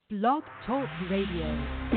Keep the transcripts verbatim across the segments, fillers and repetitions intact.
Blog Talk Radio.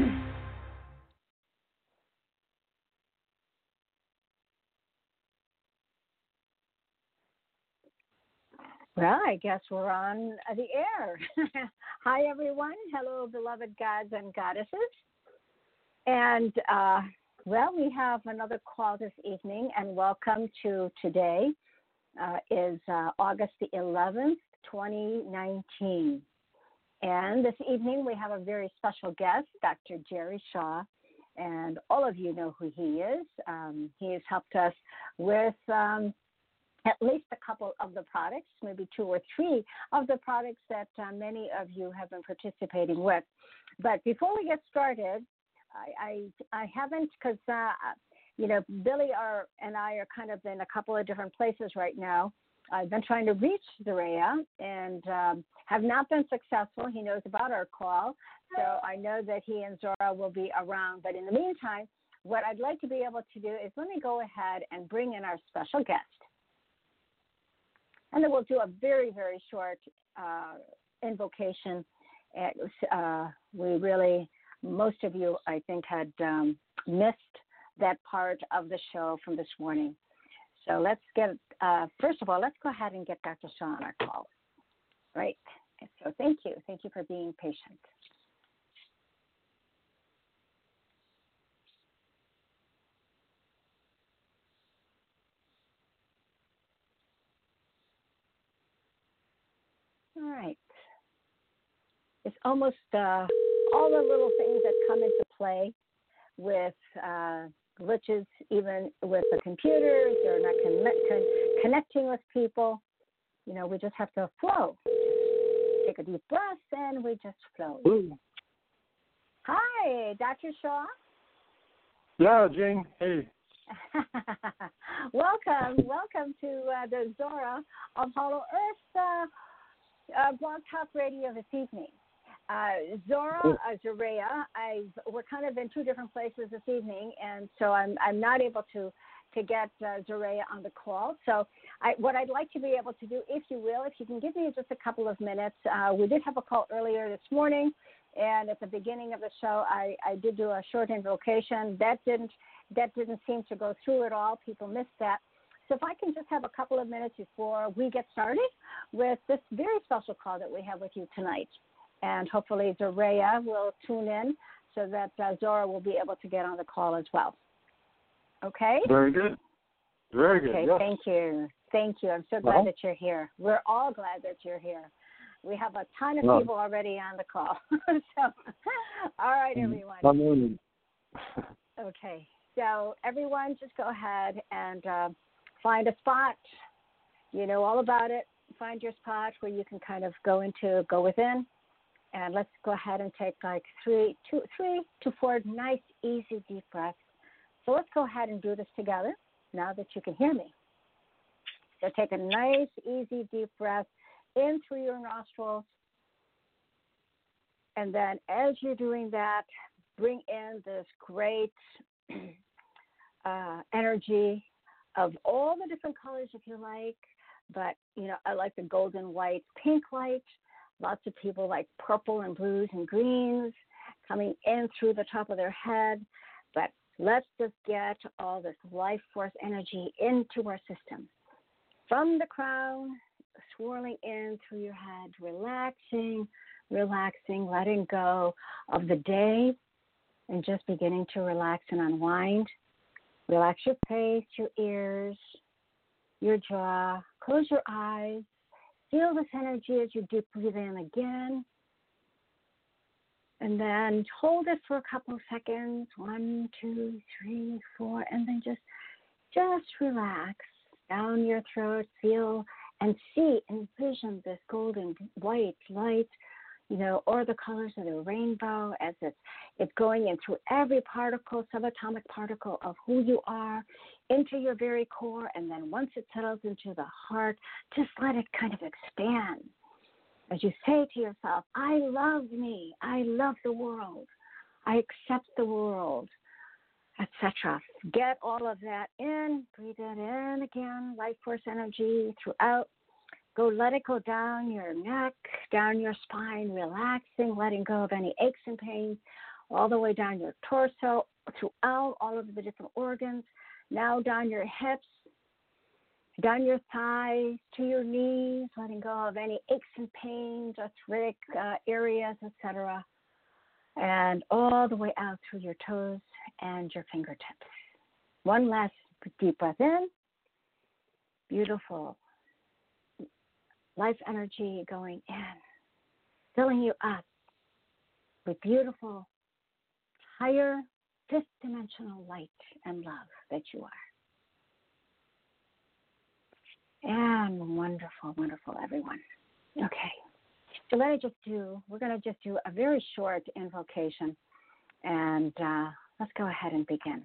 Well, I guess we're on the air. Hi, everyone. Hello, beloved gods and goddesses. And, uh, well, we have another call this evening, and welcome to today uh, is uh, August the eleventh, twenty nineteen. And this evening we have a very special guest, Doctor Jerry Shaw, and all of you know who he is. Um, he has helped us with um, at least a couple of the products, maybe two or three of the products that uh, many of you have been participating with. But before we get started, I I, I haven't, because, uh, you know, Billy are, and I are kind of in a couple of different places right now. I've been trying to reach Zaria and um, have not been successful. He knows about our call, so I know that he and Zora will be around. But in the meantime, what I'd like to be able to do is let me go ahead and bring in our special guest. And then we'll do a very, very short uh, invocation. Uh, we really, most of you, I think, had um, missed that part of the show from this morning. So let's get, uh, first of all, let's go ahead and get Doctor Shaw on our call. Right. So thank you. Thank you for being patient. All right. It's almost uh, all the little things that come into play with uh, glitches, even with the computers. They're not con- con- connecting with people. You know, we just have to flow. Take a deep breath, and we just flow. Ooh. Hi, Doctor Shaw. Yeah, Jane. Hey. welcome, welcome to uh, the Zora of Hollow Earth uh, uh, Blog Talk Radio this evening. Uh, Zora, uh, Zaria, I we're kind of in two different places this evening, and so I'm I'm not able to to get uh, Zaria on the call. So I, what I'd like to be able to do, if you will, if you can give me just a couple of minutes. Uh, we did have a call earlier this morning, and at the beginning of the show, I, I did do a short invocation. That didn't that didn't seem to go through at all. People missed that. So if I can just have a couple of minutes before we get started with this very special call that we have with you tonight. And hopefully Zaria will tune in so that uh, Zora will be able to get on the call as well. Okay? Very good. Very good. Okay, yes. Thank you. Thank you. I'm so glad Uh-huh. that you're here. We're all glad that you're here. We have a ton of No. people already on the call. so, all right, everyone. I'm Okay. So everyone just go ahead and uh, find a spot. You know all about it. Find your spot where you can kind of go into, go within. And let's go ahead and take like three, two, three to four nice, easy, deep breaths. So let's go ahead and do this together now that you can hear me. So take a nice, easy, deep breath in through your nostrils. And then as you're doing that, bring in this great uh, energy of all the different colors if you like. But, you know, I like the golden, white, pink light. Lots of people like purple and blues and greens coming in through the top of their head. But let's just get all this life force energy into our system. From the crown, swirling in through your head, relaxing, relaxing, letting go of the day, and just beginning to relax and unwind. Relax your face, your ears, your jaw. Close your eyes. Feel this energy as you deep breathe in again. And then hold it for a couple of seconds. One, two, three, four. And then just, just relax down your throat. Feel and see, envision this golden white light, you know, or the colors of the rainbow as it's, it's going into every particle, subatomic particle of who you are, into your very core, and then once it settles into the heart, just let it kind of expand. As you say to yourself, I love me, I love the world, I accept the world, et cetera. Get all of that in, breathe it in again, life force energy throughout, Go, let it go down your neck, down your spine, relaxing, letting go of any aches and pains, all the way down your torso, throughout all of the different organs, now down your hips, down your thighs, to your knees, letting go of any aches and pains, arthritic uh, areas, et cetera, and all the way out through your toes and your fingertips. One last deep breath in. Beautiful life energy going in, filling you up with beautiful, higher, fifth dimensional light and love that you are. And wonderful, wonderful, everyone. Okay. So let me just do, we're going to just do a very short invocation, and uh, let's go ahead and begin.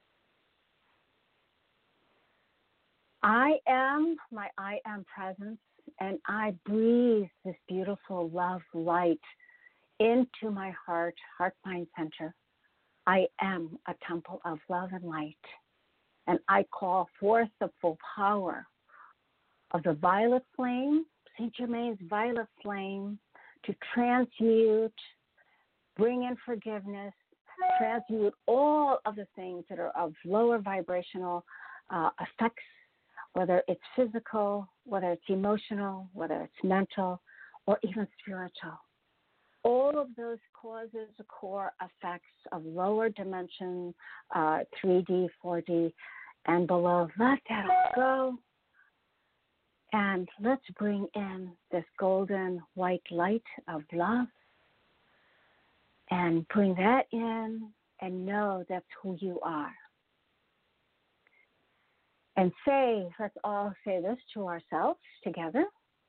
I am my I am presence, and I breathe this beautiful love light into my heart, heart, mind center. I am a temple of love and light, and I call forth the full power of the violet flame, Saint Germain's violet flame, to transmute, bring in forgiveness, transmute all of the things that are of lower vibrational uh, effects, whether it's physical, whether it's emotional, whether it's mental, or even spiritual. All of those causes, core effects of lower dimension, uh, three D, four D, and below, let that all go. And let's bring in this golden white light of love and bring that in and know that's who you are. And say, let's all say this to ourselves together.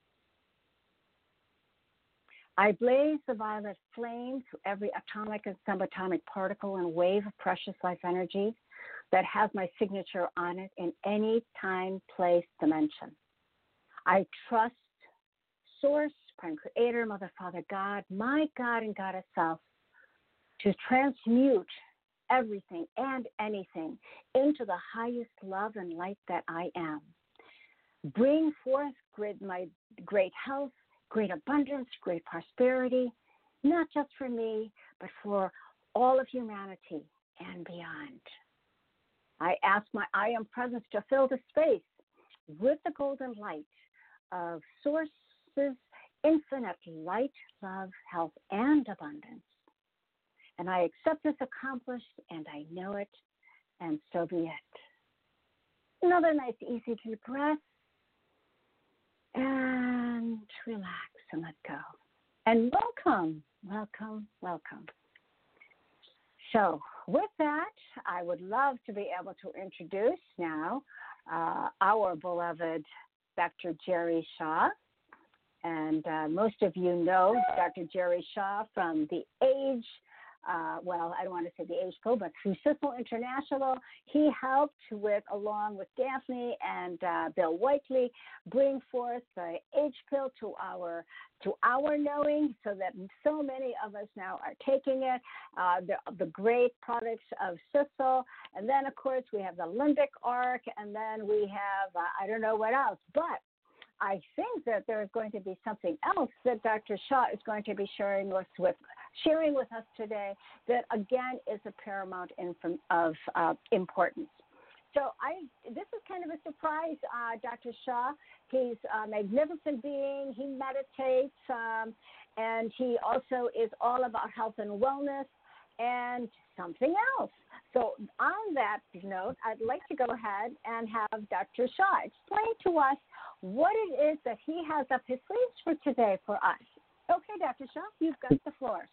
I blaze the violet flame through every atomic and subatomic particle and wave of precious life energy that has my signature on it in any time, place, dimension. I trust Source, Prime Creator, Mother, Father, God, my God and Goddess Self, to transmute everything and anything into the highest love and light that I am. Bring forth great, my great health, great abundance, great prosperity, not just for me, but for all of humanity and beyond. I ask my I am presence to fill the space with the golden light of Source's infinite light, love, health, and abundance. And I accept this accomplished, and I know it, and so be it. Another nice, easy deep breath, and relax and let go. And welcome, welcome, welcome. So with that, I would love to be able to introduce now uh, our beloved Doctor Jerry Shaw. And uh, most of you know Doctor Jerry Shaw from the Age, uh, well, I don't want to say the Age Pill, but through Sissel International. He helped with, along with Daphne and uh, Bill Whiteley, bring forth the Age Pill to our to our knowing, so that so many of us now are taking it, uh, the, the great products of Sissel. And then, of course, we have the Limbic Arc, and then we have, uh, I don't know what else, but I think that there is going to be something else that Doctor Shaw is going to be sharing with, with sharing with us today that, again, is a paramount inform, of uh, importance. So I, this is kind of a surprise, uh, Doctor Shaw. He's a magnificent being. He meditates, um, and he also is all about health and wellness and something else. So on that note, I'd like to go ahead and have Doctor Shaw explain to us what it is that he has up his sleeves for today for us. Okay, Doctor Shaw, you've got the floor.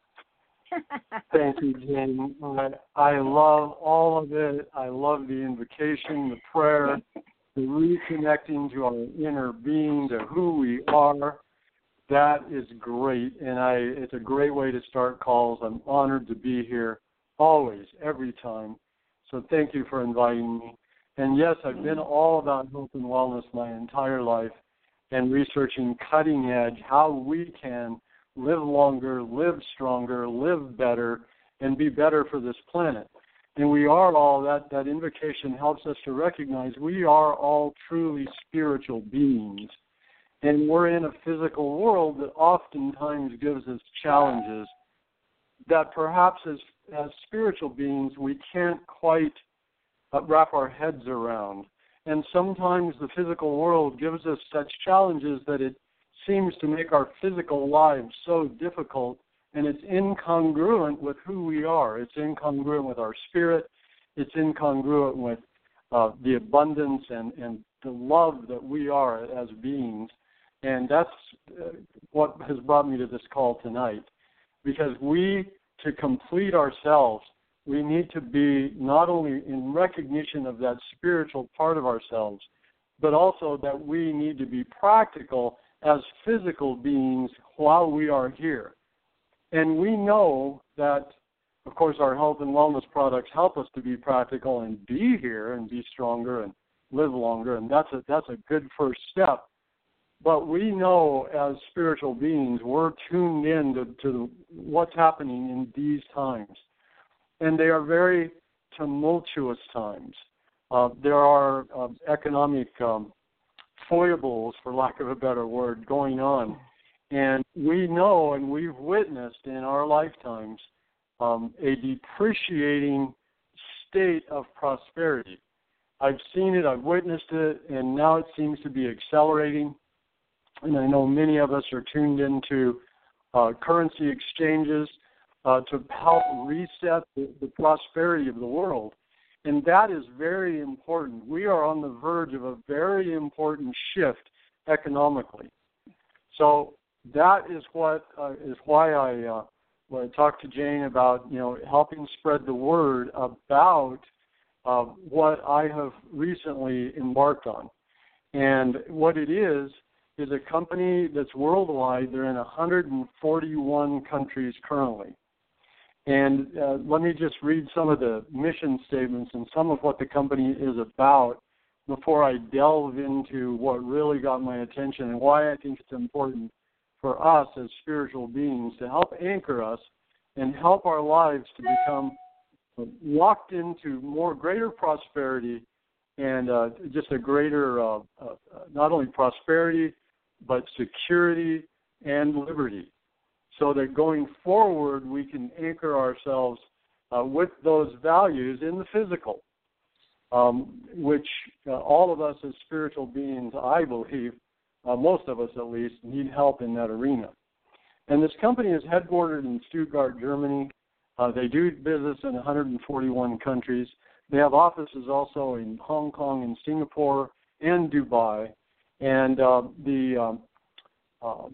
Thank you, Jane. I, I love all of it. I love the invocation, the prayer, the reconnecting to our inner being, to who we are. That is great, and I it's a great way to start calls. I'm honored to be here always, every time. So thank you for inviting me. And yes, I've been all about health and wellness my entire life and researching cutting edge, how we can live longer, live stronger, live better, and be better for this planet. And we are all, that, that invocation helps us to recognize we are all truly spiritual beings. And we're in a physical world that oftentimes gives us challenges that perhaps as, as spiritual beings we can't quite uh, wrap our heads around. And sometimes the physical world gives us such challenges that it seems to make our physical lives so difficult, and it's incongruent with who we are. It's incongruent with our spirit. It's incongruent with uh, the abundance and, and the love that we are as beings. And that's uh, what has brought me to this call tonight. Because we, to complete ourselves, we need to be not only in recognition of that spiritual part of ourselves, but also that we need to be practical as physical beings while we are here. And we know that, of course, our health and wellness products help us to be practical and be here and be stronger and live longer, and that's a, that's a good first step. But we know as spiritual beings, we're tuned in to, to what's happening in these times. And they are very tumultuous times. Uh, there are uh, economic um, foibles, for lack of a better word, going on. And we know and we've witnessed in our lifetimes um, a depreciating state of prosperity. I've seen it, I've witnessed it, and now it seems to be accelerating. And I know many of us are tuned into uh, currency exchanges uh, to help reset the, the prosperity of the world. And that is very important. We are on the verge of a very important shift economically. So that is what uh, is why I, uh, when I talked to Jane about, you know, helping spread the word about uh, what I have recently embarked on. And what it is, is a company that's worldwide. They're in one hundred forty-one countries currently. And uh, let me just read some of the mission statements and some of what the company is about before I delve into what really got my attention and why I think it's important for us as spiritual beings to help anchor us and help our lives to become locked into more greater prosperity and uh, just a greater, uh, uh, not only prosperity, but security and liberty, so that going forward we can anchor ourselves uh, with those values in the physical, um, which uh, all of us as spiritual beings, I believe, uh, most of us at least, need help in that arena. And this company is headquartered in Stuttgart, Germany. Uh, they do business in one hundred forty-one countries. They have offices also in Hong Kong and Singapore and Dubai. And uh, the um, um,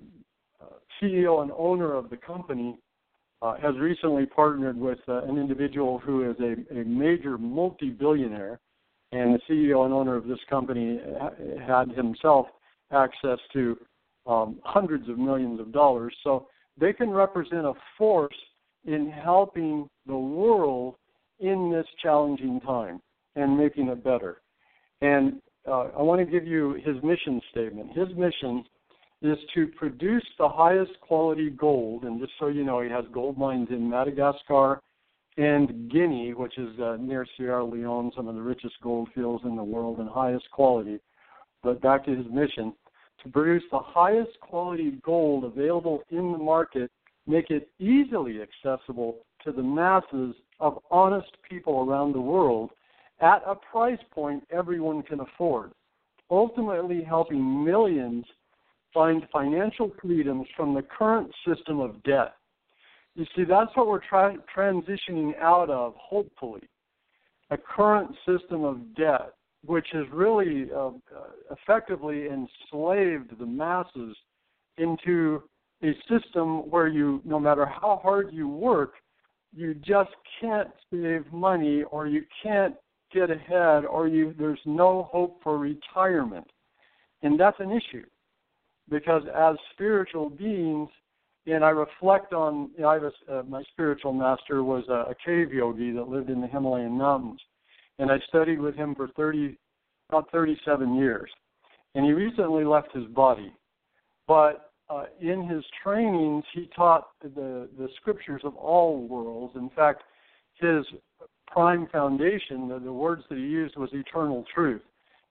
C E O and owner of the company uh, has recently partnered with uh, an individual who is a, a major multi-billionaire, and the C E O and owner of this company had himself access to um, hundreds of millions of dollars. So they can represent a force in helping the world in this challenging time and making it better. And Uh, I want to give you his mission statement. His mission is to produce the highest quality gold, and just so you know, he has gold mines in Madagascar and Guinea, which is uh, near Sierra Leone, some of the richest gold fields in the world and highest quality. But back to his mission, to produce the highest quality gold available in the market, make it easily accessible to the masses of honest people around the world at a price point everyone can afford, ultimately helping millions find financial freedoms from the current system of debt. You see, that's what we're tra- transitioning out of, hopefully, a current system of debt, which has really uh, effectively enslaved the masses into a system where you, no matter how hard you work, you just can't save money, or you can't get ahead, or you there's no hope for retirement. And that's an issue, because as spiritual beings, and I reflect on, you know, I was, uh, my spiritual master was a, a cave yogi that lived in the Himalayan mountains, and I studied with him for thirty, about thirty-seven years. And he recently left his body, but uh, in his trainings, he taught the, the scriptures of all worlds. In fact, his prime foundation, the, the words that he used was eternal truth.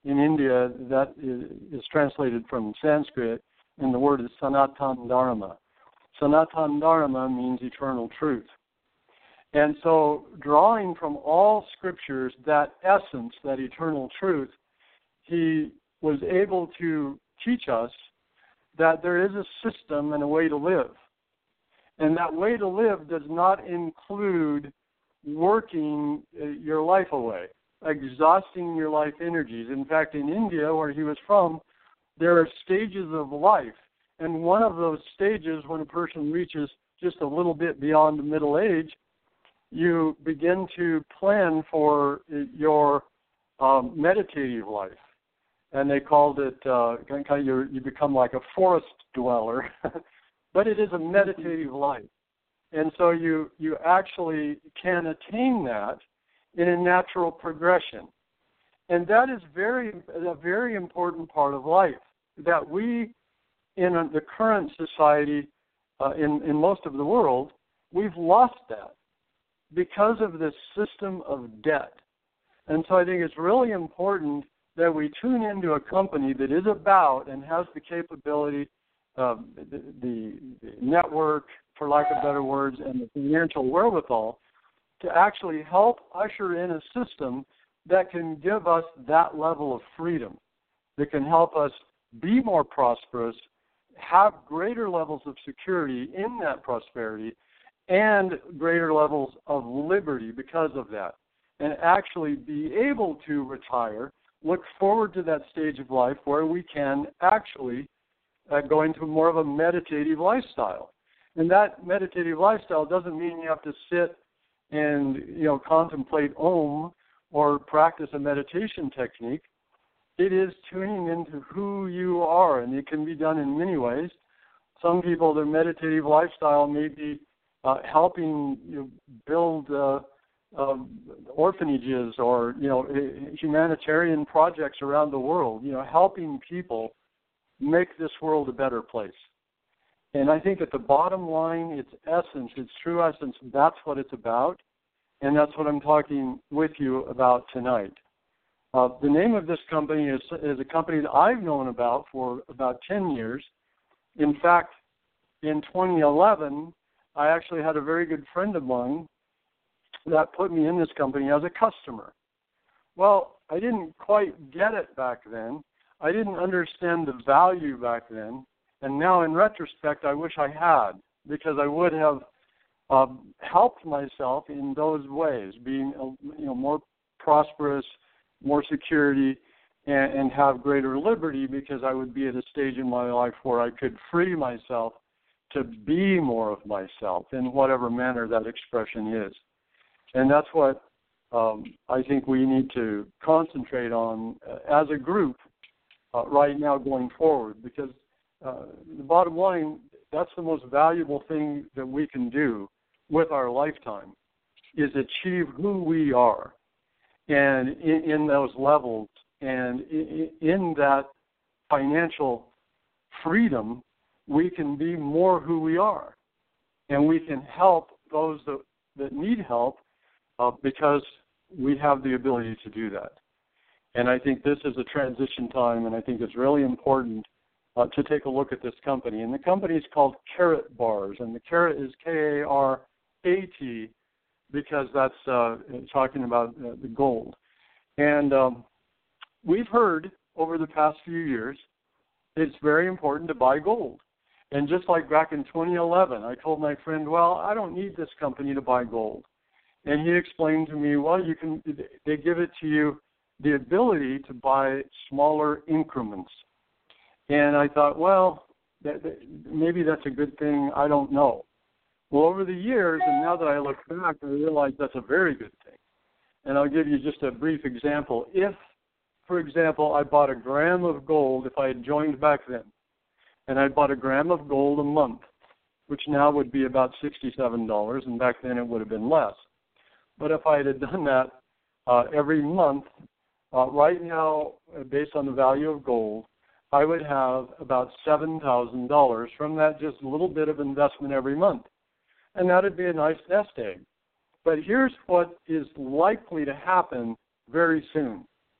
in India, that is, is translated from Sanskrit, and the word is Sanatan Dharma. Sanatan Dharma means eternal truth. And so drawing from all scriptures that essence, that eternal truth, he was able to teach us that there is a system and a way to live. And that way to live does not include working your life away, exhausting your life energies. In fact, in India, where he was from, there are stages of life. And one of those stages, when a person reaches just a little bit beyond middle age, you begin to plan for your um, meditative life. And they called it, uh, kind of you become like a forest dweller, but it is a meditative life. And so you, you actually can attain that in a natural progression. And that is very a very important part of life, that we, in the current society, uh, in, in most of the world, we've lost that because of this system of debt. And so I think it's really important that we tune into a company that is about and has the capability, uh, the, the, the network, for lack of better words, and the financial wherewithal to actually help usher in a system that can give us that level of freedom, that can help us be more prosperous, have greater levels of security in that prosperity, and greater levels of liberty because of that, and actually be able to retire, look forward to that stage of life where we can actually uh, go into more of a meditative lifestyle. And that meditative lifestyle doesn't mean you have to sit and, you know, contemplate Om or practice a meditation technique. It is tuning into who you are, and it can be done in many ways. Some people, their meditative lifestyle may be uh, helping you build uh, uh, orphanages or, you know, humanitarian projects around the world, you know, helping people make this world a better place. And I think at the bottom line, its essence, its true essence, that's what it's about, and that's what I'm talking with you about tonight. Uh, the name of this company is, is a company that I've known about for about ten years. In fact, in twenty eleven, I actually had a very good friend of mine that put me in this company as a customer. Well, I didn't quite get it back then. I didn't understand the value back then. And now in retrospect, I wish I had, because I would have um, helped myself in those ways, being you know more prosperous, more security, and, and have greater liberty, because I would be at a stage in my life where I could free myself to be more of myself in whatever manner that expression is. And that's what um, I think we need to concentrate on uh, as a group uh, right now going forward, because uh, the bottom line, that's the most valuable thing that we can do with our lifetime, is achieve who we are. And in, in those levels, and in, in that financial freedom, we can be more who we are. And we can help those that, that need help uh, because we have the ability to do that. And I think this is a transition time, and I think it's really important uh, to take a look at this company. And the company is called Karatbars, and the Karat is K A R A T, because that's uh, talking about uh, the gold. And um, we've heard over the past few years it's very important to buy gold. And just like back in twenty eleven, I told my friend, well, I don't need this company to buy gold. And he explained to me, well, you can. They give it to you the ability to buy smaller increments. And I thought, well, that, that, maybe that's a good thing. I don't know. Well, over the years, and now that I look back, I realize that's a very good thing. And I'll give you just a brief example. If, for example, I bought a gram of gold, if I had joined back then, and I bought a gram of gold a month, which now would be about sixty-seven dollars, and back then it would have been less. But if I had done that uh, every month, uh, right now, based on the value of gold, I would have about seven thousand dollars from that just little bit of investment every month. And that would be a nice nest egg. But here's what is likely to happen very soon.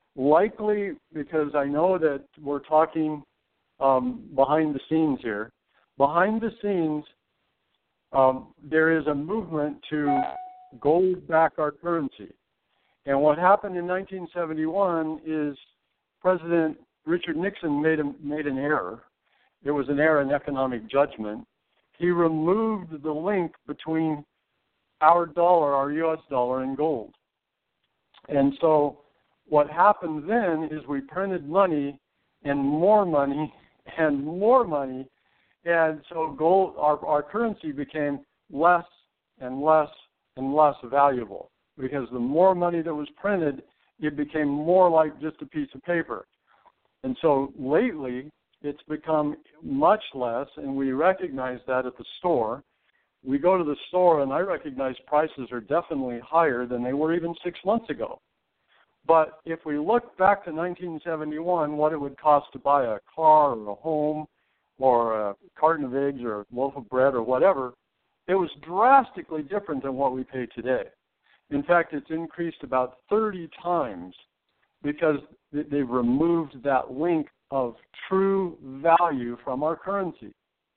likely because I know that we're talking um, behind the scenes here. Behind the scenes, um, there is a movement to gold back our currency. And what happened in nineteen seventy-one is President Richard Nixon made, a, made an error. It was an error in economic judgment. He removed the link between our dollar, our U S dollar, and gold. And so what happened then is we printed money and more money and more money, and so gold, our, our currency became less and less and less valuable because the more money that was printed, it became more like just a piece of paper. And so lately, it's become much less, and we recognize that at the store. We go to the store, and I recognize prices are definitely higher than they were even six months ago. But if we look back to nineteen seventy-one, what it would cost to buy a car or a home or a carton of eggs or a loaf of bread or whatever, it was drastically different than what we pay today. In fact, it's increased about thirty times because they've removed that link of true value from our currency.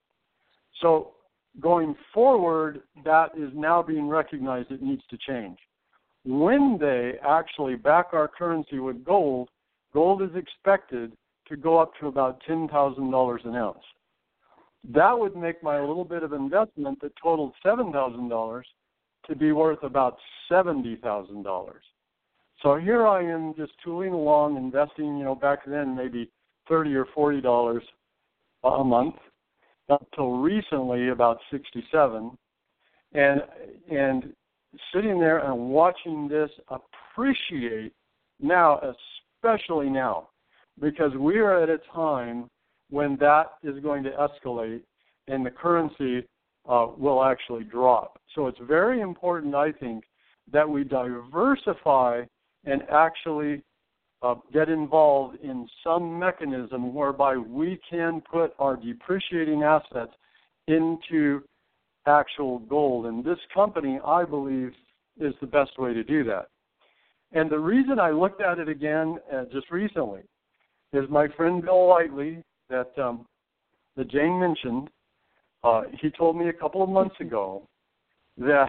So going forward, that is now being recognized it needs to change. When they actually back our currency with gold, gold is expected to go up to about ten thousand dollars an ounce. That would make my little bit of investment that totaled seven thousand dollars to be worth about seventy thousand dollars. So here I am just tooling along, investing, you know, back then maybe thirty or forty dollars a month, up till recently about sixty-seven, and and sitting there and watching this appreciate now, especially now, because we are at a time when that is going to escalate and the currency uh, will actually drop. So it's very important, I think, that we diversify and actually uh, get involved in some mechanism whereby we can put our depreciating assets into actual gold. And this company, I believe, is the best way to do that. And the reason I looked at it again uh, just recently is my friend Bill Whiteley that, um, that Jane mentioned, uh, he told me a couple of months ago that,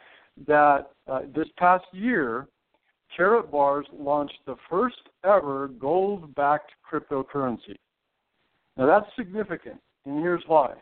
that uh, this past year, Karatbars launched the first ever gold-backed cryptocurrency. Now that's significant, and here's why.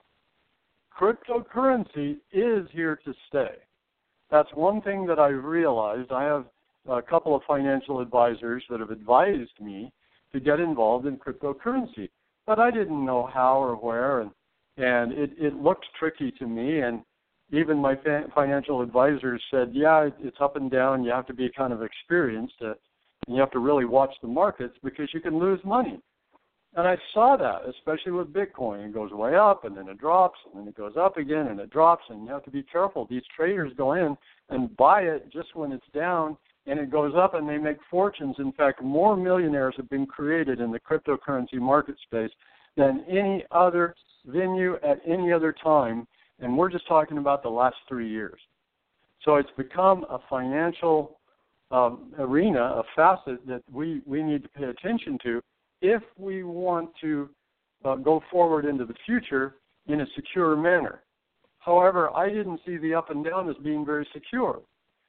Cryptocurrency is here to stay. That's one thing that I've realized. I have a couple of financial advisors that have advised me to get involved in cryptocurrency, but I didn't know how or where, and, and it, it looked tricky to me, and even my fa- financial advisors said, yeah, it's up and down. You have to be kind of experienced, uh, and you have to really watch the markets because you can lose money. And I saw that, especially with Bitcoin. It goes way up, and then it drops, and then it goes up again, and it drops, and you have to be careful. These traders go in and buy it just when it's down, and it goes up, and they make fortunes. In fact, more millionaires have been created in the cryptocurrency market space than any other venue at any other time, and we're just talking about the last three years. So it's become a financial um, arena, a facet that we, we need to pay attention to if we want to uh, go forward into the future in a secure manner. However, I didn't see the up and down as being very secure.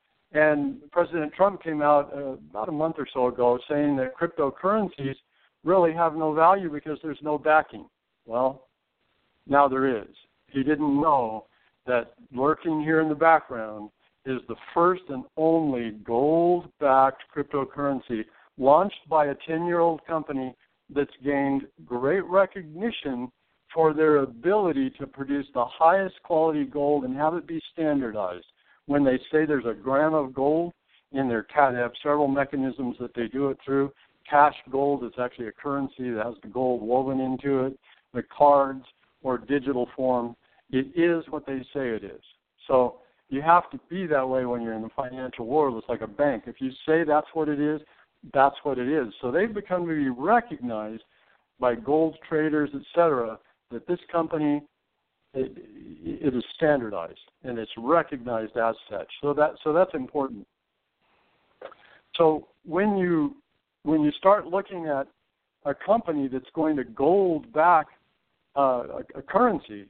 And President Trump came out uh, about a month or so ago saying that cryptocurrencies really have no value because there's no backing. Well, now there is. He didn't know that lurking here in the background is the first and only gold-backed cryptocurrency launched by a ten-year-old company that's gained great recognition for their ability to produce the highest quality gold and have it be standardized. When they say there's a gram of gold in their cat, they have several mechanisms that they do it through. Cash gold is actually a currency that has the gold woven into it. The cards or digital form, it is what they say it is. So you have to be that way when you're in the financial world. It's like a bank. If you say that's what it is, that's what it is. So they've become to be recognized by gold traders, et cetera, that this company, it, it is standardized and it's recognized as such. So that so that's important. So when you when you start looking at a company that's going to gold back uh, a, a currency,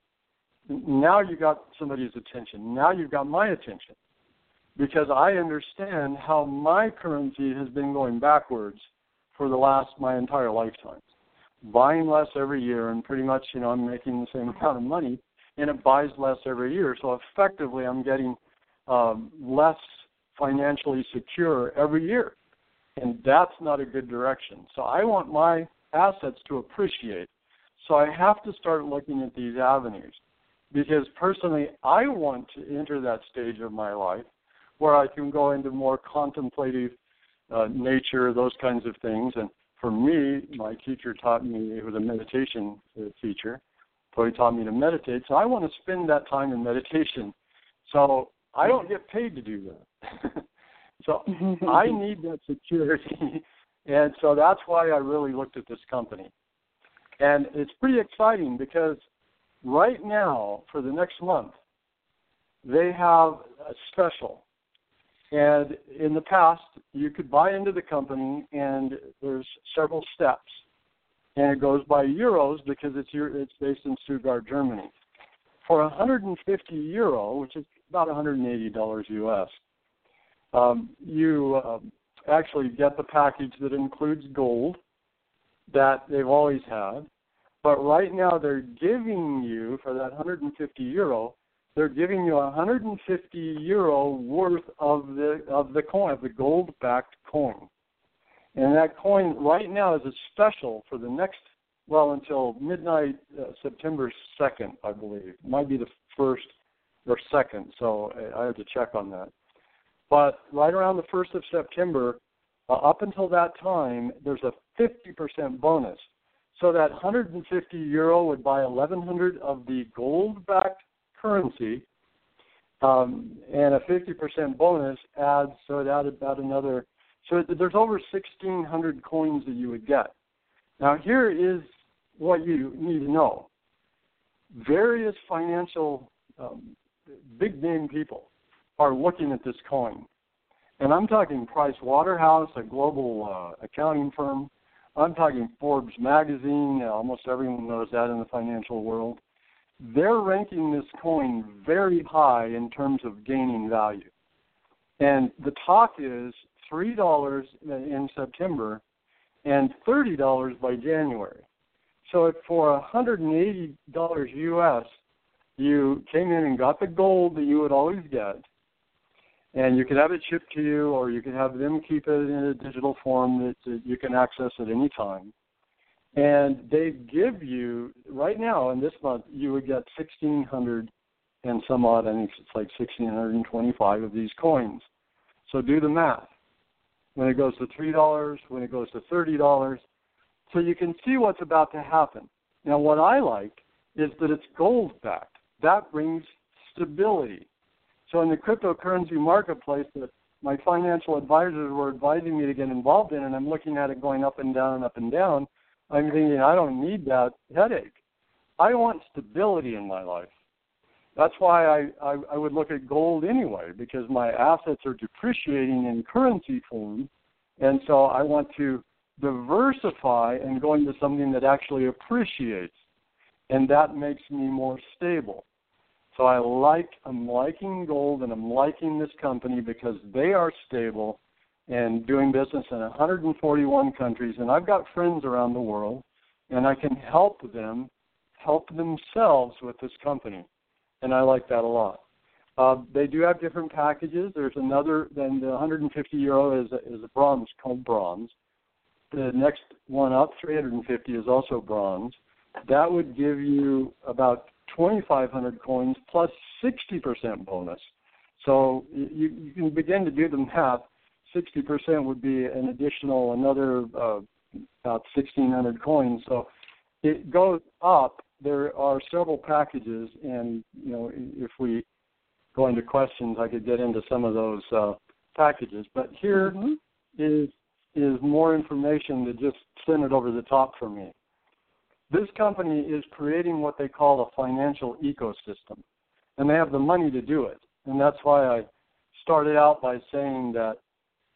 now you got somebody's attention. Now you've got my attention, because I understand how my currency has been going backwards for the last, my entire lifetime. Buying less every year, and pretty much, you know, I'm making the same amount of money, and it buys less every year. So effectively, I'm getting um, less financially secure every year, and that's not a good direction. So I want my assets to appreciate. So I have to start looking at these avenues, because personally, I want to enter that stage of my life where I can go into more contemplative uh, nature, those kinds of things. And for me, my teacher taught me, it was a meditation uh, teacher, so he taught me to meditate. So I want to spend that time in meditation. So I don't get paid to do that. So I need that security. And so that's why I really looked at this company. And it's pretty exciting, because right now, for the next month, they have a special. And in the past, you could buy into the company, and there's several steps. And it goes by euros, because it's it's based in Stuttgart, Germany. For one hundred fifty euro, which is about one hundred eighty dollars U S, um, you uh, actually get the package that includes gold that they've always had. But right now they're giving you, for that one hundred fifty euro, they're giving you one hundred fifty euro worth of the of the coin, of the gold-backed coin. And that coin right now is a special for the next, well, until midnight, uh, September second, I believe. It might be the first or second, so I have to check on that. But right around the first of September, uh, up until that time, there's a fifty percent bonus. So that one hundred fifty euro would buy eleven hundred of the gold-backed currency, um, and a fifty percent bonus adds, so it added about another, so there's over sixteen hundred coins that you would get. Now here is what you need to know. Various financial um, big-name people are looking at this coin. And I'm talking Price Waterhouse, a global uh, accounting firm. I'm talking Forbes magazine. Almost everyone knows that in the financial world. They're ranking this coin very high in terms of gaining value. And the talk is three dollars in September and thirty dollars by January. So if for one hundred eighty dollars U S, you came in and got the gold that you would always get, and you could have it shipped to you, or you could have them keep it in a digital form that, that you can access at any time. And they give you, right now in this month, you would get sixteen hundred and some odd, I think it's like one thousand six hundred twenty-five of these coins. So do the math. When it goes to three dollars, when it goes to thirty dollars, so you can see what's about to happen. Now what I like is that it's gold-backed. That brings stability. So in the cryptocurrency marketplace that my financial advisors were advising me to get involved in, and I'm looking at it going up and down and up and down, I'm thinking, I don't need that headache. I want stability in my life. That's why I, I, I would look at gold anyway, because my assets are depreciating in currency form, and so I want to diversify and go into something that actually appreciates, and that makes me more stable. So I like, I'm liking gold, and I'm liking this company because they are stable and doing business in one hundred forty-one countries, and I've got friends around the world, and I can help them help themselves with this company, and I like that a lot. Uh, they do have different packages. There's another, then the one hundred fifty euro is a, is a bronze, called bronze. The next one up, three hundred fifty, is also bronze. That would give you about twenty-five hundred coins plus sixty percent bonus. So you, you can begin to do the math. sixty percent would be an additional, another uh, about sixteen hundred coins. So it goes up. There are several packages, and you know, if we go into questions, I could get into some of those uh, packages. But here mm-hmm. is is more information that just sent it over the top for me. This company is creating what they call a financial ecosystem, and they have the money to do it. And that's why I started out by saying that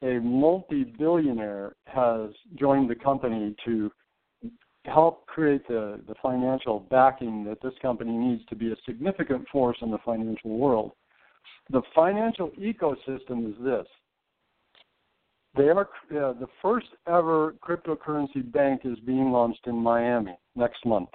a multi-billionaire has joined the company to help create the, the financial backing that this company needs to be a significant force in the financial world. The financial ecosystem is this. They are uh, the first ever cryptocurrency bank is being launched in Miami next month.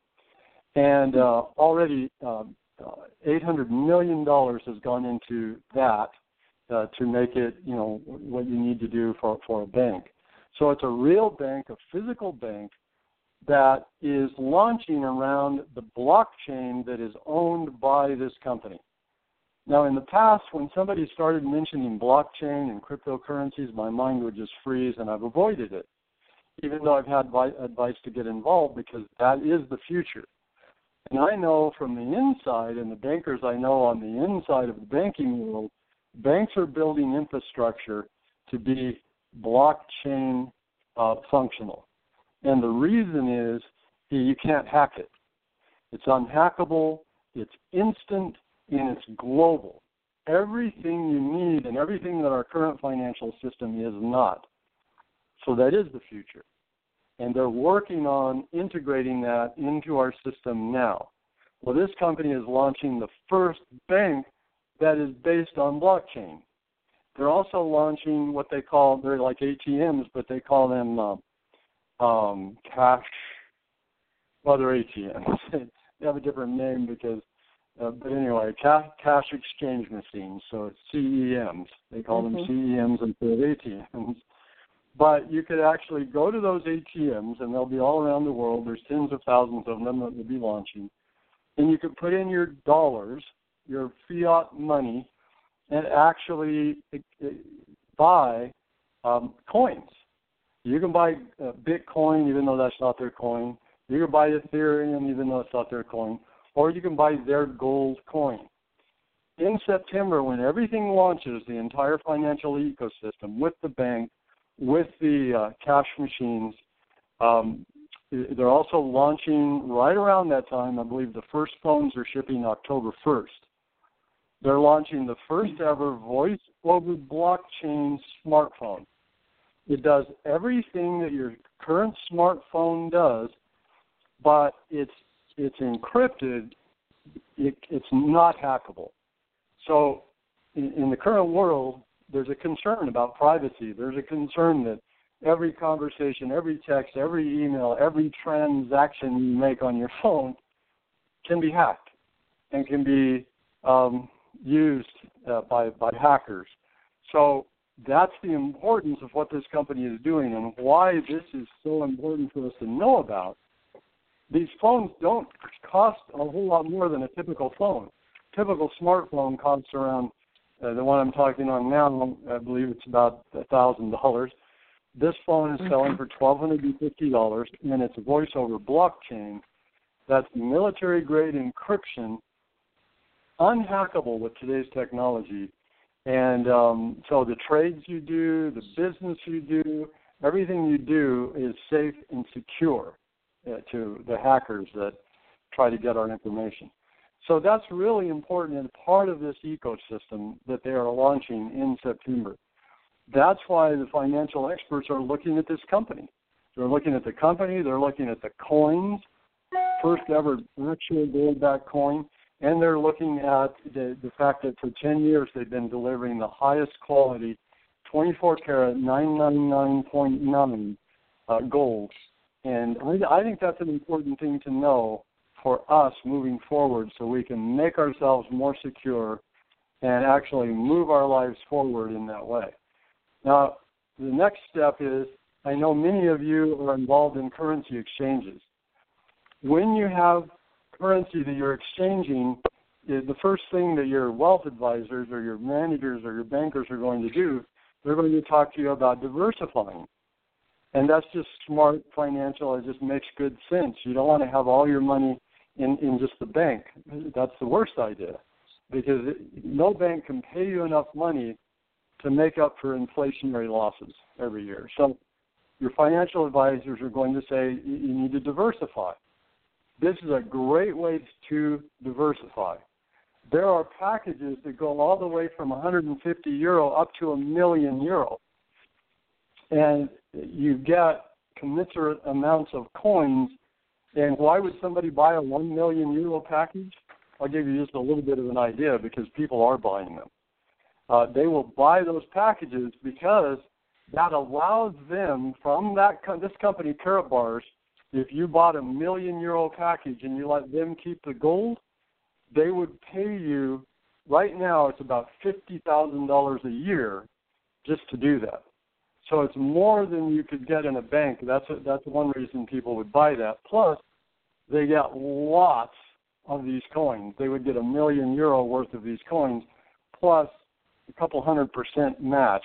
And uh, already uh, eight hundred million dollars has gone into that uh, to make it, you know, what you need to do for, for a bank. So it's a real bank, a physical bank, that is launching around the blockchain that is owned by this company. Now, in the past, when somebody started mentioning blockchain and cryptocurrencies, my mind would just freeze, and I've avoided it, even though I've had vi- advice to get involved, because that is the future. And I know from the inside, and the bankers I know on the inside of the banking world, banks are building infrastructure to be blockchain uh, functional. And the reason is you can't hack it. It's unhackable, it's instant, and it's global. Everything you need and everything that our current financial system is not. So that is the future. And they're working on integrating that into our system now. Well, this company is launching the first bank that is based on blockchain. They're also launching what they call, they're like A T Ms, but they call them uh, um, cash, well, they're A T Ms. They have a different name because, uh, but anyway, cash, cash exchange machines, so it's C E Ms. They call mm-hmm. them C E Ms instead of A T Ms. But you could actually go to those A T Ms, and they'll be all around the world. There's tens of thousands of them that will be launching. And you could put in your dollars, your fiat money, and actually buy um, coins. You can buy uh, Bitcoin, even though that's not their coin. You can buy Ethereum, even though it's not their coin. Or you can buy their gold coin. In September, when everything launches, the entire financial ecosystem with the bank, with the uh, cash machines, um, they're also launching right around that time. I believe the first phones are shipping October first. They're launching the first ever voice over blockchain smartphone. It does everything that your current smartphone does, but it's it's encrypted. It, it's not hackable. So in, in the current world, there's a concern about privacy. There's a concern that every conversation, every text, every email, every transaction you make on your phone can be hacked and can be um, used uh, by, by hackers. So that's the importance of what this company is doing and why this is so important for us to know about. These phones don't cost a whole lot more than a typical phone. Typical smartphone costs around, uh, the one I'm talking on now, I believe it's about one thousand dollars. This phone is selling for one thousand two hundred fifty dollars, and it's a voice over blockchain that's military-grade encryption, unhackable with today's technology. And um, so the trades you do, the business you do, everything you do is safe and secure uh, to the hackers that try to get our information. So that's really important and part of this ecosystem that they are launching in September. That's why the financial experts are looking at this company. They're looking at the company, they're looking at the coins, first ever actual gold-backed coin, and they're looking at the, the fact that for ten years they've been delivering the highest quality twenty-four karat nine ninety-nine point nine uh, gold. And I, I think that's an important thing to know for us moving forward so we can make ourselves more secure and actually move our lives forward in that way. Now, the next step is, I know many of you are involved in currency exchanges. When you have currency that you're exchanging, the first thing that your wealth advisors or your managers or your bankers are going to do, they're going to talk to you about diversifying. And that's just smart financial. It just makes good sense. You don't want to have all your money in, in just the bank. That's the worst idea because it, no bank can pay you enough money to make up for inflationary losses every year. So your financial advisors are going to say you need to diversify. This is a great way to diversify. There are packages that go all the way from one hundred fifty euro up to a million euro. and you get commensurate amounts of coins. And why would somebody buy a one million euro package? I'll give you just a little bit of an idea because people are buying them. Uh, they will buy those packages because that allows them from that co- this company, Karatbars, if you bought a million euro package and you let them keep the gold, they would pay you, right now it's about fifty thousand dollars a year just to do that. So it's more than you could get in a bank. That's a, that's one reason people would buy that. Plus, they get lots of these coins. They would get a million euro worth of these coins, plus a couple hundred percent match.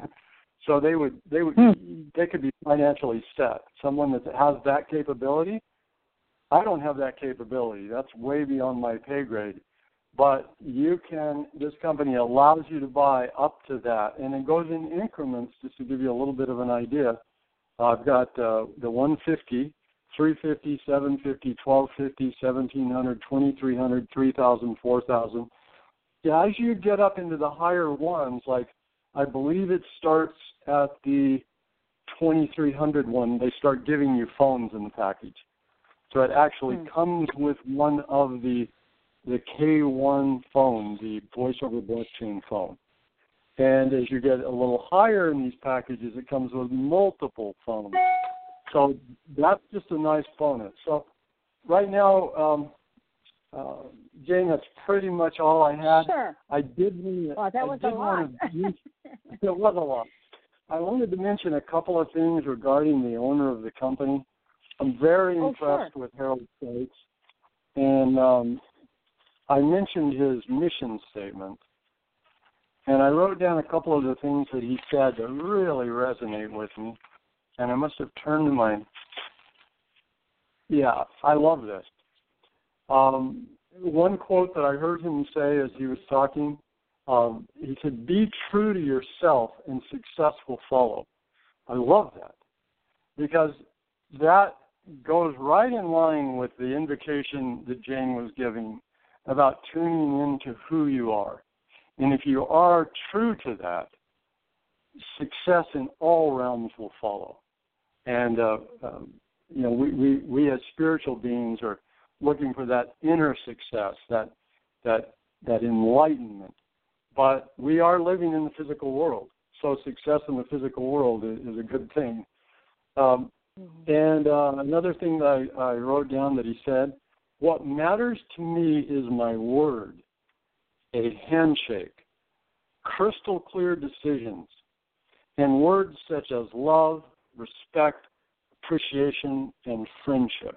So they would they would hmm. they could be financially set. Someone that has that capability. I don't have that capability. That's way beyond my pay grade. But you can. This company allows you to buy up to that, and it goes in increments. Just to give you a little bit of an idea, I've got uh, the one fifty, three fifty, seven fifty, twelve fifty, seventeen hundred, twenty-three hundred, three thousand, four thousand. Yeah, as you get up into the higher ones, like I believe it starts at the twenty-three hundred one, they start giving you phones in the package. So it actually mm. comes with one of the the K one phone, the voice over blockchain phone. And as you get a little higher in these packages, it comes with multiple phones. So that's just a nice bonus. So right now, um, uh, Jane, that's pretty much all I had. Sure. I did want Well, that was I did a lot. Use, it was a lot. I wanted to mention a couple of things regarding the owner of the company. I'm very oh, impressed sure. with Harold Seitz. And um, I mentioned his mission statement. And I wrote down a couple of the things that he said that really resonate with me. And I must have turned to my, yeah, I love this. Um, one quote that I heard him say as he was talking, um, he said, "Be true to yourself and success will follow." I love that because that goes right in line with the invocation that Jane was giving about tuning into who you are. And if you are true to that, success in all realms will follow. And, uh, um, you know, we, we, we as spiritual beings are looking for that inner success, that that that enlightenment. But we are living in the physical world, so success in the physical world is, is a good thing. Um, mm-hmm. And uh, another thing that I, I wrote down that he said, "What matters to me is my word, a handshake, crystal clear decisions, and words such as love, respect, appreciation, and friendship."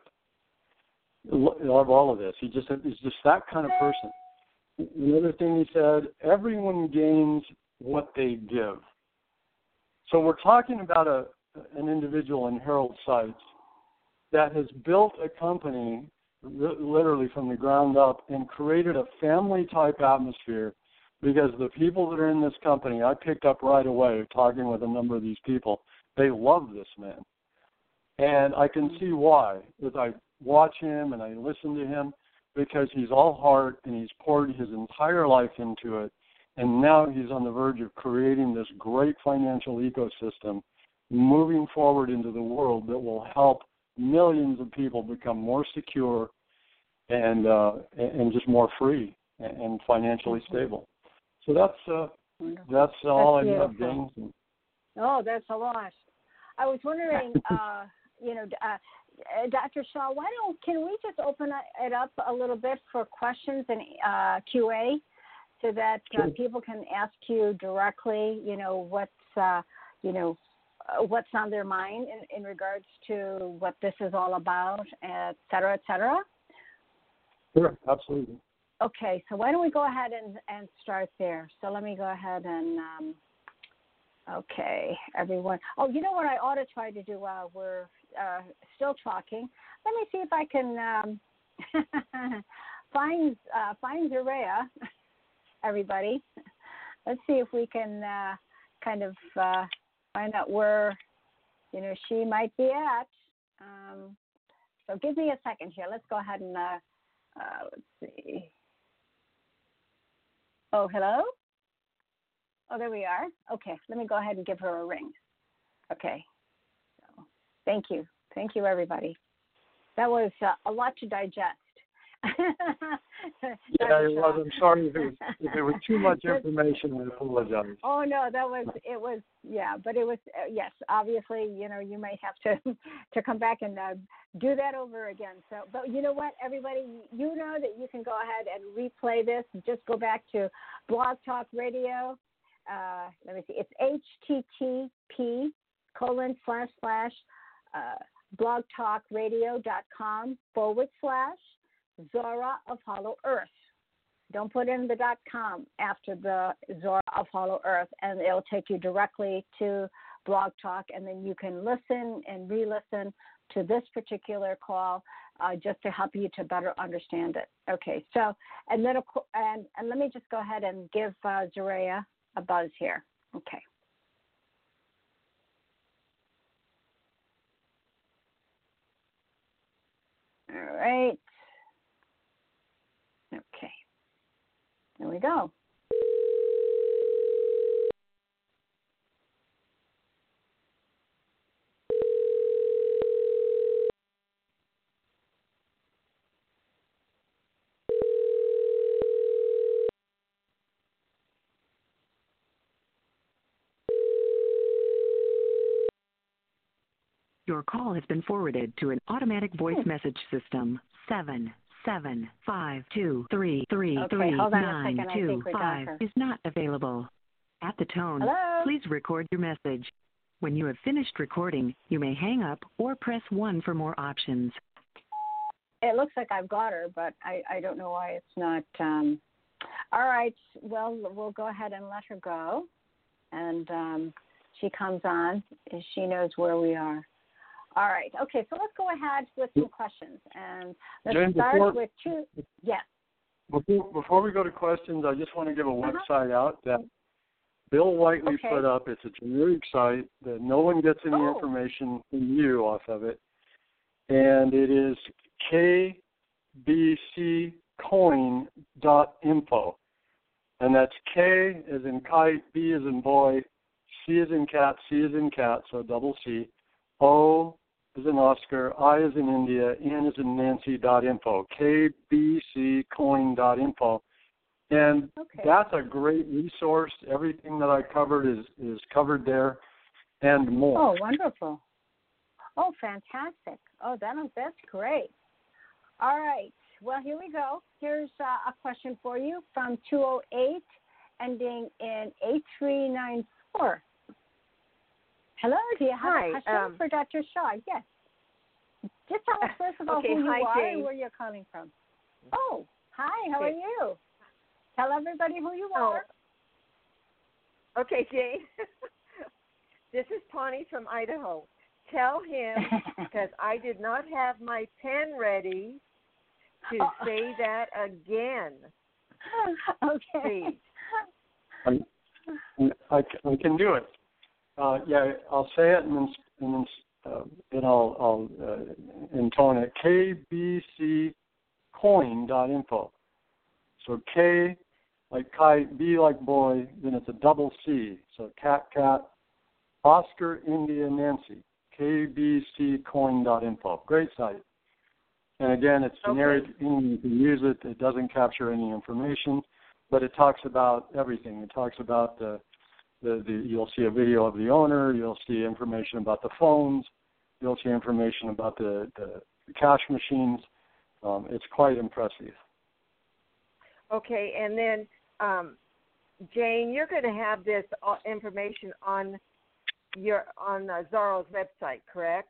I love all of this. He just he's just that kind of person. Another thing he said, everyone gains what they give. So we're talking about a an individual in Harold Seitz that has built a company literally from the ground up and created a family-type atmosphere because the people that are in this company, I picked up right away talking with a number of these people, they love this man. And I can see why as I watch him and I listen to him, because he's all heart and he's poured his entire life into it. And now he's on the verge of creating this great financial ecosystem, moving forward into the world that will help millions of people become more secure and uh, and just more free and financially stable. So that's uh, that's all I have, James. Oh, that's a lot. I was wondering, uh, you know, uh, Doctor Shaw, why don't can we just open it up a little bit for questions and uh, Q A, so that uh, people can ask you directly, you know, what's uh, you know. Uh, what's on their mind in, in regards to what this is all about, et cetera, et cetera? Sure, absolutely. Okay, so why don't we go ahead and, and start there? So let me go ahead and, um, okay, everyone. Oh, you know what I ought to try to do while we're uh, still talking? Let me see if I can um, find, uh, find Zaria, everybody. Let's see if we can uh, kind of... Uh, find out where, you know, she might be at. Um, so give me a second here. Let's go ahead and, uh, uh, let's see. Oh, hello? Oh, there we are. Okay, let me go ahead and give her a ring. Okay. So, thank you. Thank you, everybody. That was uh, a lot to digest. Yeah, it was. I'm sorry if it was, if it was too much information. I apologize. Oh no, that was it was yeah, but it was uh, yes. Obviously, you know, you might have to to come back and uh, do that over again. So, but you know what, everybody, you know that you can go ahead and replay this. Just go back to Blog Talk Radio. Uh, let me see. It's H T T P colon slash slash uh, blogtalkradio.com forward slash Zora of Hollow Earth. Don't put in the dot com after the Zora of Hollow Earth, and it'll take you directly to Blog Talk, and then you can listen and re-listen to this particular call uh, just to help you to better understand it. Okay, so and then and and let me just go ahead and give uh, Zoraya a buzz here. Okay. All right. Okay. There we go. Your call has been forwarded to an automatic voice message system. Seven seven five two three three three nine two five is not available. At the tone, Hello? Please record your message. When you have finished recording, you may hang up or press one for more options. It looks like I've got her, but I, I don't know why it's not. Um... All right. Well, we'll go ahead and let her go. And um, she comes on. She knows where we are. All right. Okay, so let's go ahead with some questions. And let's Jane, start before, with two. Yes. Before, before we go to questions, I just want to give a Uh-huh. website out that Bill Whiteley Okay. put up. It's a generic site that no one gets any Oh. information from you off of it. And it is k b c coin dot info. And that's K as in kite, B as in boy, C as in cat, C as in cat, so double C, O as in Oscar, I as in India, N as in Nancy dot info, k b c coin dot info. And Okay. that's a great resource. Everything that I covered is, is covered there and more. Oh, wonderful. Oh, fantastic. Oh, that, that's great. All right. Well, here we go. Here's uh, a question for you from two oh eight, ending in eight three nine four. Hello, do you have Hi, a question um, for Doctor Shaw? Yes. Just tell us first of all okay, who you hi, are Jane. and where you're calling from. Oh, hi, how Okay. are you? Tell everybody who you Oh. are. Okay, Jane. This is Pawnee from Idaho. Tell him, because I did not have my pen ready, to Oh. say that again. Okay. I, I, I can do it. Uh, yeah, I'll say it and then, and then, uh, then I'll, I'll uh, intone it. k b c coin dot info. So K like kite, B like boy, then it's a double C. So cat, cat, Oscar, India, Nancy. k b c coin dot info. Great site. And again, it's generic. Okay. You can use it. It doesn't capture any information, but it talks about everything. It talks about the, the, the you'll see a video of the owner. You'll see information about the phones. You'll see information about the, the cash machines. Um, it's quite impressive. Okay, and then, um, Jane, you're going to have this uh, information on your on uh, Zorro's website, correct?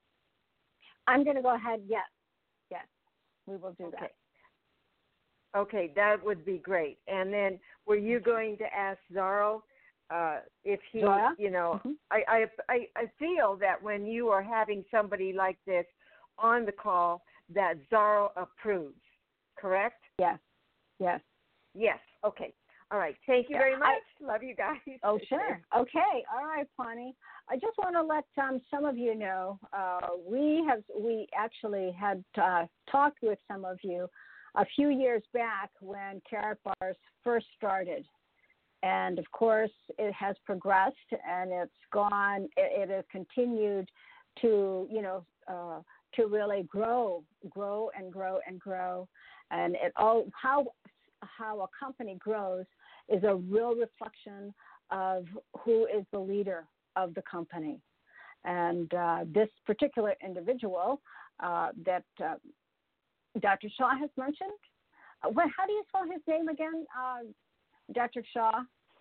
I'm going to go ahead. Yes. Yes. We will do Okay. that. Okay, that would be great. And then, were you going to ask Zorro uh, if he, Zora? you know, Mm-hmm. I, I I feel that when you are having somebody like this on the call, that Zorro approves, correct? Yes. Yes. Yes. Okay. All right. Thank you Yeah, very much. I- Love you guys. Oh, sure. Okay. All right, Pawnee. I just want to let um, some of you know uh, we have we actually had uh, talked with some of you a few years back when Carrot Bars first started, And, of course, it has progressed and it's gone, it, it has continued to, you know, uh, to really grow, grow and grow and grow. And it all, how, how a company grows is a real reflection of who is the leader of the company. And uh, this particular individual uh, that uh, Doctor Shaw has mentioned, uh, what, how do you spell his name again, uh, Doctor Shaw?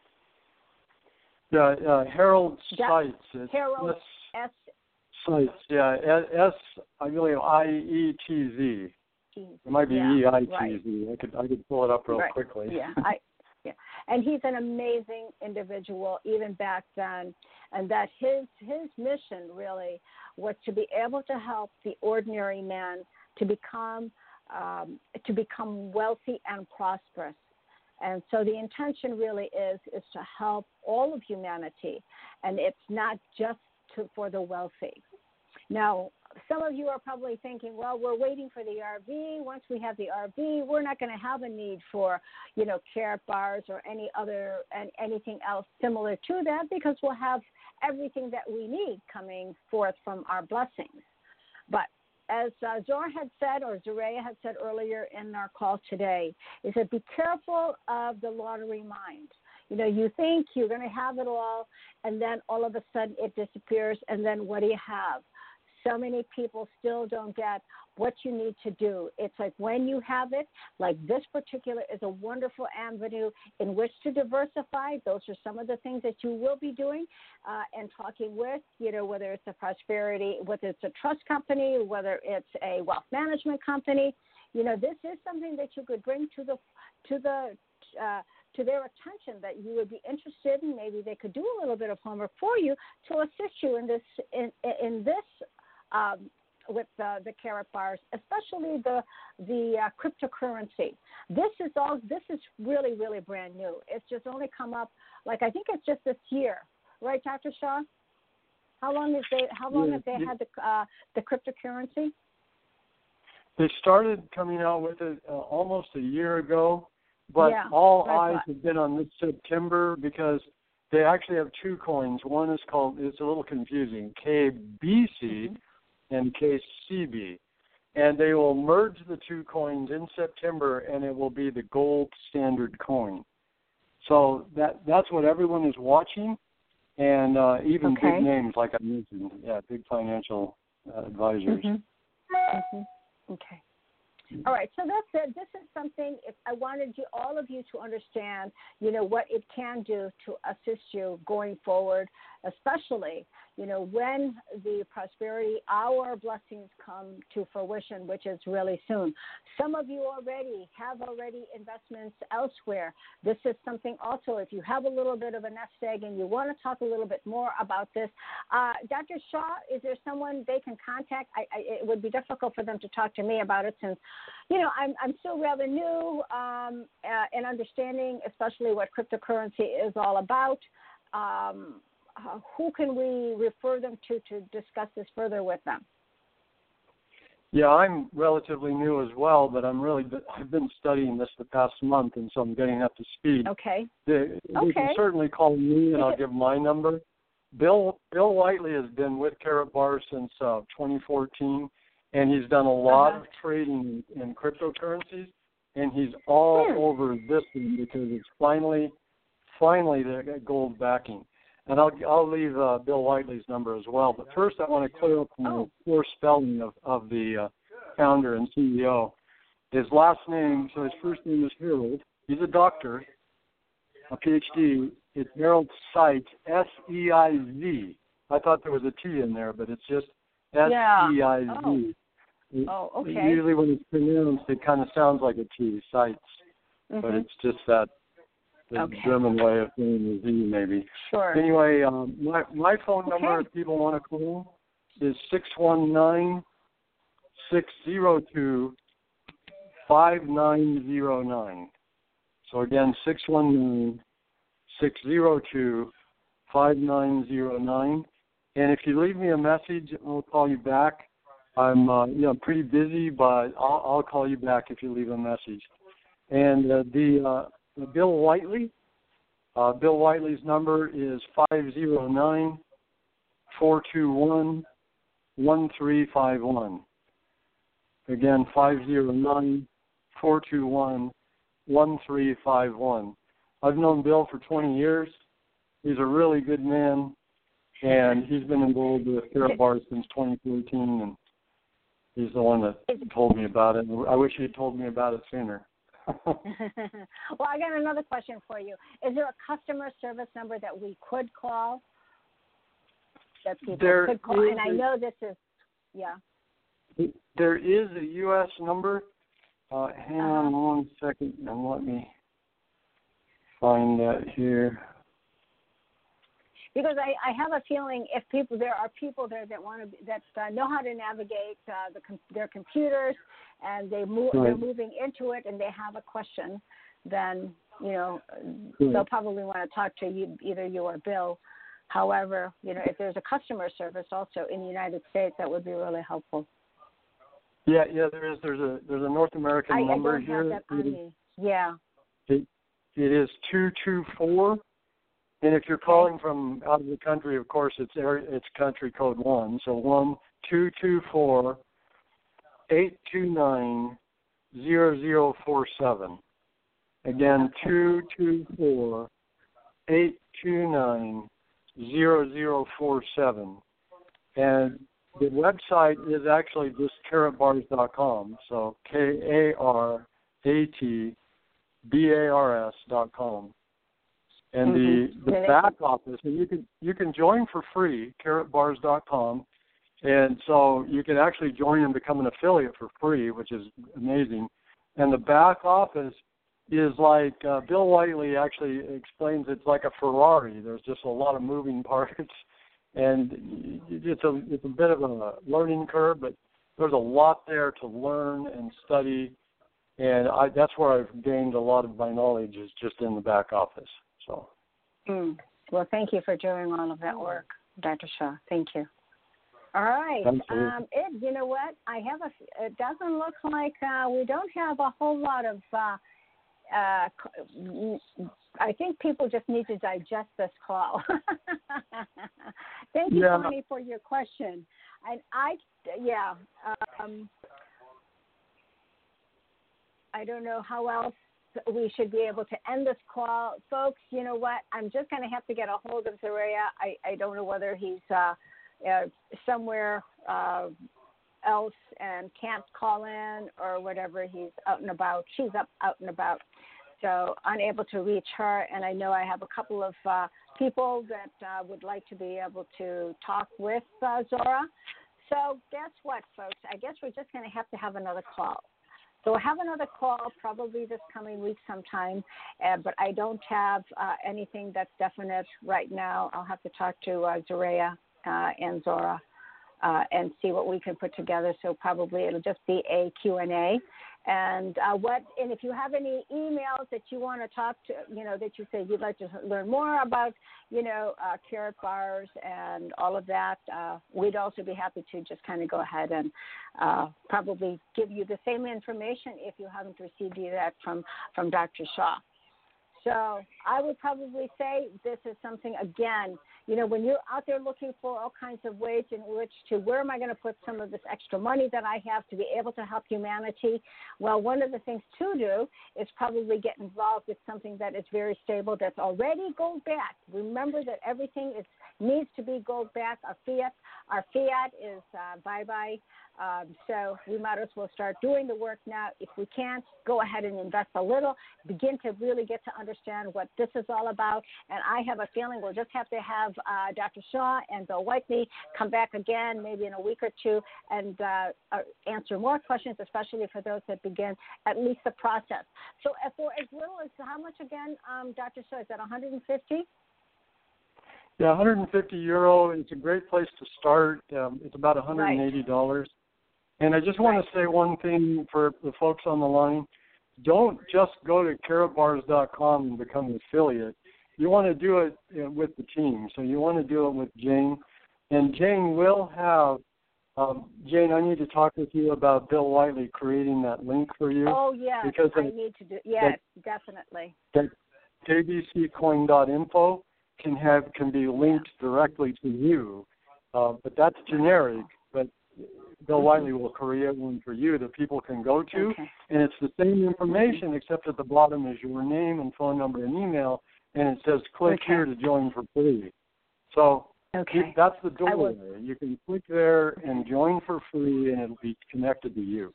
Yeah, uh, Harold Da- Seitz. Harold S. Seitz, yeah, S, I believe I E T Z. It might be yeah, E I T Z. right. I could I could pull it up real right. quickly. Yeah, I, yeah, and he's an amazing individual even back then, and that his his mission really was to be able to help the ordinary man to become um, to become wealthy and prosperous. And so the intention really is is to help all of humanity, and it's not just to, for the wealthy. Now, some of you are probably thinking, well, we're waiting for the R V. Once we have the R V, we're not going to have a need for, you know, Karatbars or any other and anything else similar to that, because we'll have everything that we need coming forth from our blessings. But as uh, Zora had said, or Zoreya had said earlier in our call today, is that be careful of the lottery mind. You know, you think you're going to have it all, and then all of a sudden it disappears, and then what do you have? So many people still don't get what you need to do. It's like when you have it, like this particular is a wonderful avenue in which to diversify. Those are some of the things that you will be doing uh, and talking with, you know, whether it's a prosperity, whether it's a trust company, whether it's a wealth management company. You know, this is something that you could bring to the to the uh, to their attention that you would be interested in. Maybe they could do a little bit of homework for you to assist you in this in in this. Um, with uh, the Karatbars, especially the the uh, cryptocurrency. This is all. This is really, really brand new. It's just only come up, like I think it's just this year, right, Doctor Shaw? How long is they? How long yeah, have they yeah. had the uh, the cryptocurrency? They started coming out with it uh, almost a year ago, but yeah, all right, eyes right. have been on this September because they actually have two coins. One is called, it's a little confusing, K B C. Mm-hmm. and K C B, and they will merge the two coins in September, and it will be the gold standard coin. So that that's what everyone is watching, and uh, even okay. big names like I mentioned, yeah, big financial uh, advisors. Mm-hmm. Mm-hmm. Okay. All right, so that's it. This is something if I wanted you, all of you to understand, you know, what it can do to assist you going forward, especially, you know, when the prosperity, our blessings come to fruition, which is really soon. Some of you already have already investments elsewhere. This is something also, if you have a little bit of a nest egg and you want to talk a little bit more about this, uh, Doctor Shaw, is there someone they can contact? I, I, it would be difficult for them to talk to me about it since, you know, I'm, I'm still rather new um, uh, in understanding, especially what cryptocurrency is all about. Um, uh, who can we refer them to to discuss this further with them? Yeah, I'm relatively new as well, but I'm really I've been studying this the past month, and so I'm getting up to speed. Okay. They, they okay. can certainly call me, and Is I'll it... give my number. Bill Bill Whiteley has been with Karatbar since uh, twenty fourteen, and he's done a lot uh-huh. of trading in, in cryptocurrencies, and he's all hmm. over this one because it's finally, finally they got gold backing. And I'll I'll leave uh, Bill Whiteley's number as well. But first, I want to clear up the oh. poor spelling of of the uh, founder and C E O. His last name, so his first name is Harold. He's a doctor, a P H D. It's Harold Seitz, S E I Z. I thought there was a T in there, but it's just S E I Z. Yeah. Oh. oh, okay. Usually when it's pronounced, it kind of sounds like a T, Seitz, mm-hmm. but it's just that the okay. German way of saying the Z, maybe. Sure. Anyway, um, my my phone number, okay. if people want to call, is six one nine, six zero two, five nine zero nine. So again, six one nine, six zero two, five nine zero nine. And if you leave me a message, I'll call you back. I'm uh, you know pretty busy, but I'll, I'll call you back if you leave a message. And uh, the uh, Bill Whiteley, Uh, Bill Whiteley's number is five zero nine, four two one, one three five one. Again, five zero nine, four two one, one three five one. I've known Bill for twenty years. He's a really good man, and he's been involved with Karatbars since twenty fourteen, and he's the one that told me about it. I wish he had told me about it sooner. Well, I got another question for you. Is there a customer service number that we could call? That people there could call? And I know this is, yeah. There is a U S number. Uh, hang uh-huh. on one second and let me find that here. Because I, I have a feeling if people there are people there that want to that uh, know how to navigate uh, the com- their computers and they move right. they're moving into it and they have a question, then you know right. they'll probably want to talk to you, either you or Bill. However, you know if there's a customer service also in the United States, that would be really helpful. Yeah, yeah, there is. There's a there's a North American I, number I don't here. Have that on me. Yeah. It it is two two four. And if you're calling from out of the country, of course, it's area, it's country code one. So one two two four eight two nine zero zero four seven. Again, two two four eight two nine zero zero four seven. And the website is actually just karatbars dot com. So K A R A T B A R S dot com. And mm-hmm. the, the back office, and you can you can join for free, karatbars dot com, and so you can actually join and become an affiliate for free, which is amazing. And the back office is like uh, Bill Whiteley actually explains. It's like a Ferrari. There's just a lot of moving parts, and it's a it's a bit of a learning curve, but there's a lot there to learn and study, and I, that's where I've gained a lot of my knowledge is just in the back office. So, mm. Well, thank you for doing all of that work, Doctor Shaw. Thank you. All right, um, Ed. You know what? I have a. It doesn't look like uh, we don't have a whole lot of. Uh, uh, I think people just need to digest this call. Thank you, yeah. Tony, for your question. And I, yeah. Um, I don't know how else we should be able to end this call. Folks, you know what? I'm just going to have to get a hold of Zaria. I, I don't know whether he's uh, uh, somewhere uh, else and can't call in or whatever. He's out and about. She's up out and about. So unable to reach her. And I know I have a couple of uh, people that uh, would like to be able to talk with uh, Zora. So guess what, folks? I guess we're just going to have to have another call. So we'll have another call probably this coming week sometime, uh, but I don't have uh, anything that's definite right now. I'll have to talk to uh, Zaria uh, and Zora uh, and see what we can put together. So probably it'll just be a Q and A. And uh, what? And if you have any emails that you want to talk to, you know, that you say you'd like to learn more about, you know, uh, Karatbars and all of that, uh, we'd also be happy to just kind of go ahead and uh, probably give you the same information if you haven't received that from, from Doctor Shaw. So I would probably say this is something, again, you know, when you're out there looking for all kinds of ways in which to, where am I going to put some of this extra money that I have to be able to help humanity? Well, one of the things to do is probably get involved with something that is very stable, that's already gold backed. Remember that everything is needs to be gold backed. Our fiat, our fiat is uh, bye-bye. Um, so we might as well start doing the work now. If we can't, go ahead and invest a little, begin to really get to understand what this is all about. And I have a feeling we'll just have to have uh, Doctor Shaw and Bill Whiteley come back again, maybe in a week or two, and uh, uh, answer more questions, especially for those that begin at least the process. So for as little as how much again, um, Doctor Shaw, is that one hundred fifty? Yeah, one hundred fifty euro. It's a great place to start. Um, it's about one hundred eighty dollars. Right. And I just want right. to say one thing for the folks on the line. Don't just go to karatbars dot com and become an affiliate. You want to do it you know, with the team. So you want to do it with Jane. And Jane will have, um, Jane, I need to talk with you about Bill Whiteley creating that link for you. Oh, yeah. Because I that, need to do Yes, that, definitely. That K B C coin dot info can have can be linked directly to you, uh, but that's generic. But Bill Whiteley will create one for you that people can go to, okay. and it's the same information except at the bottom is your name and phone number and email, and it says click okay. here to join for free. So okay. that's the doorway. will... You can click there and join for free, and it'll be connected to you.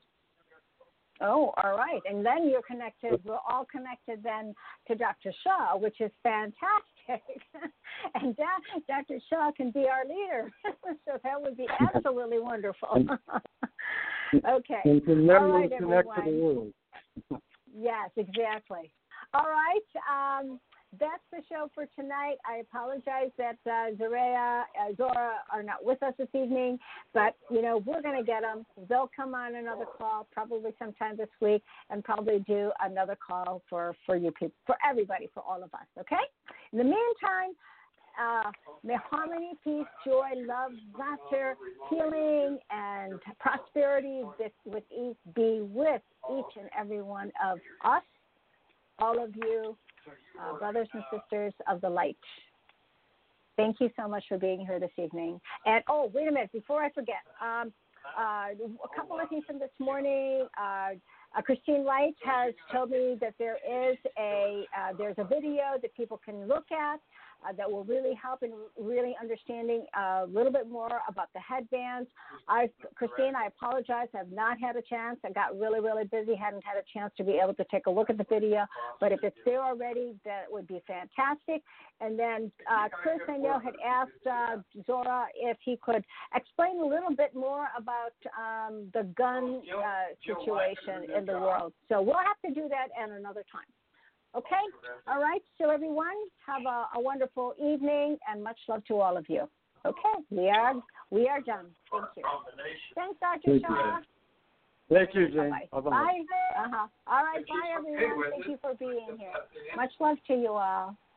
Oh, all right. And then you're connected, we're all connected then to Doctor Shaw, which is fantastic. And da- Doctor Shaw can be our leader. So that would be absolutely wonderful. Okay. And from there, all right, we'll connect everyone. to the world. Yes, exactly. All right. Um, that's the show for tonight. I apologize that uh, Zorea, uh, Zora are not with us this evening, but, you know, we're going to get them. They'll come on another call probably sometime this week and probably do another call for, for you people, for everybody, for all of us, okay? In the meantime, uh, may harmony, peace, joy, love, laughter, healing, and prosperity with, with each, be with each and every one of us, all of you, Uh, brothers and sisters of the light. Thank you so much for being here this evening. And, oh, wait a minute, before I forget, um, uh, a couple of things from this morning. Uh, uh, Christine Wright has told me that there is a, uh, there's a video that people can look at uh, that will really help in really understanding a little bit more about the headbands. I, Christine, I apologize. I've not had a chance. I got really, really busy, hadn't had a chance to be able to take a look at the video. But if it's there already, that would be fantastic. And then uh, Chris, I know, had asked uh, Zora if he could explain a little bit more about um, the gun uh, situation in the world. So we'll have to do that at another time. Okay? All right. So, everyone, have a, a wonderful evening and much love to all of you. Okay? We are we are done. Thank you. Thanks, Doctor Thank Shaw. you. Thank you, Jane. Bye-bye. Bye-bye. Bye. Uh-huh. All right. Bye, everyone. Thank you for being here. Much love to you all.